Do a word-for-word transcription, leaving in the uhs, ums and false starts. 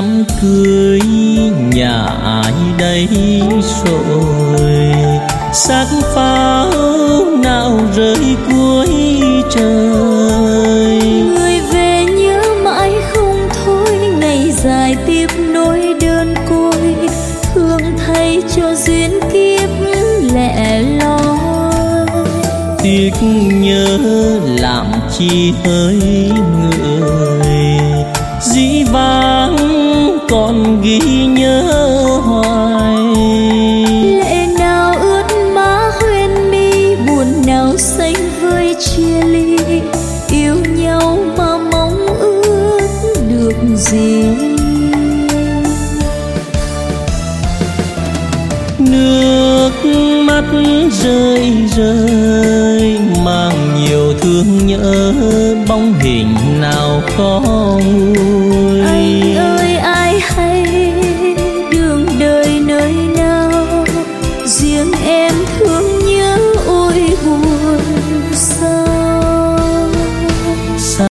đám cưới nhà ai đây rồi, sắc pháo nào rơi cuối trời. Người về nhớ mãi không thôi, ngày dài tiếp nỗi đơn côi, thương thay cho duyên kiếp lẻ loi. Tiếc nhớ làm chi hỡi người, dĩ vãng còn ghi nhớ hoài. Lệ nào ướt má huyên mi, buồn nào xanh vơi chia ly, yêu nhau mà mong ước được gì. Nước mắt rơi rơi mang nhiều thương nhớ, bóng hình nào có nguôi. Anh ơi ai hay đường đời nơi nào, riêng em thương nhớ ôi buồn.